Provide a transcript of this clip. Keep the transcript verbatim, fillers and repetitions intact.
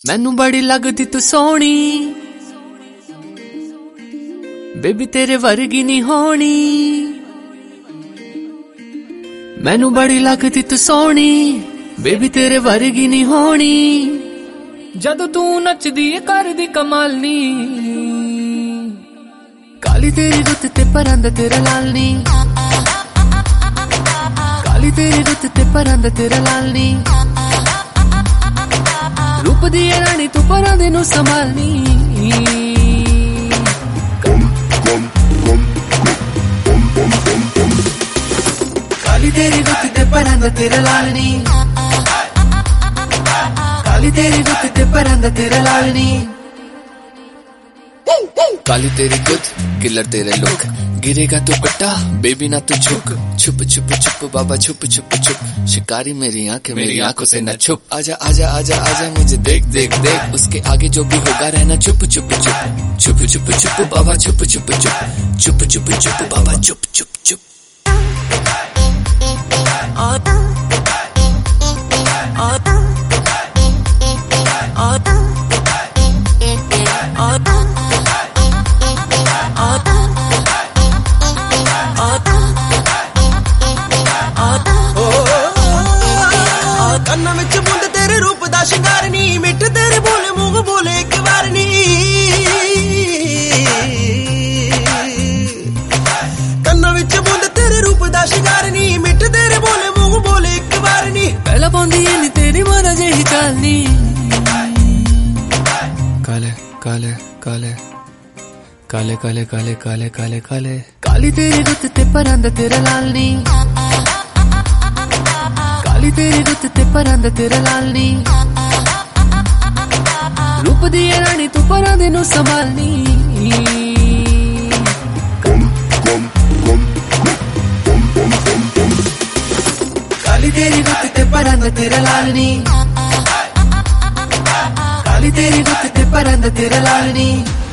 मैनू बड़ी लगदी तू सोहनी, बेबी तेरे वर्गी नहीं होनी। मैनू बड़ी लगदी तू सोहनी, बेबी तेरे वर्गी नहीं होनी। जदों तू नचदी कर दी कमालनी, काली तेरी रुत ते परंद तेरा लालनी, काली तेरी रुत ते परंद तेरा लालनी। रूप दी रानी तू परंद नू संभालनी, काली तेरी रुत ते परंद तेरा लालनी, काली तेरी रुत ते परंद तेरा लालनी। काली तेरी गुद किलर तेरे लुक, गिरेगा तू कट्टा बेबी ना तू झुक। छुप छुप छुप बाबा छुप छुप छुप, शिकारी मेरी आंखें मेरी आंखों से न छुप। आजा आजा आजा आजा मुझे देख देख देख, उसके आगे जो भी होगा रहना चुप चुप चुप। छुप छुप छुप बाबा छुप छुप छुप, छुप छुप छुप बाबा छुप छुप छुप। ਕੰਨਾਂ ਵਿੱਚ ਮੁੰਡ ਤੇਰੇ ਰੂਪ ਦਾ ਸ਼ਿੰਗਾਰ ਨੀ, ਮਿੱਠ ਤੇਰੇ ਬੋਲੇ ਮੂੰਹ ਬੋਲੇ ਇੱਕ ਵਾਰ ਨੀ। ਕੰਨਾਂ ਵਿੱਚ ਮੁੰਡ ਤੇਰੇ ਰੂਪ ਦਾ ਸ਼ਿੰਗਾਰ ਨੀ, ਮਿੱਠ ਤੇਰੇ ਬੋਲੇ ਮੂੰਹ ਬੋਲੇ ਇੱਕ ਵਾਰ ਨੀ। पहला पाउंदी नी तेरी मारा जेही चालनी, काले काले काले काले काले काले काले काले काले। काली तेरी रुत ते परंद तेरा लालनी, काली तेरी रुत ते परंद तेरा लालनी। रूप दी रानी तू परंद नू संभालनी, काली तेरी रुत ते परंद तेरा लालनी, काली तेरी रुत ते परंद तेरा लालनी।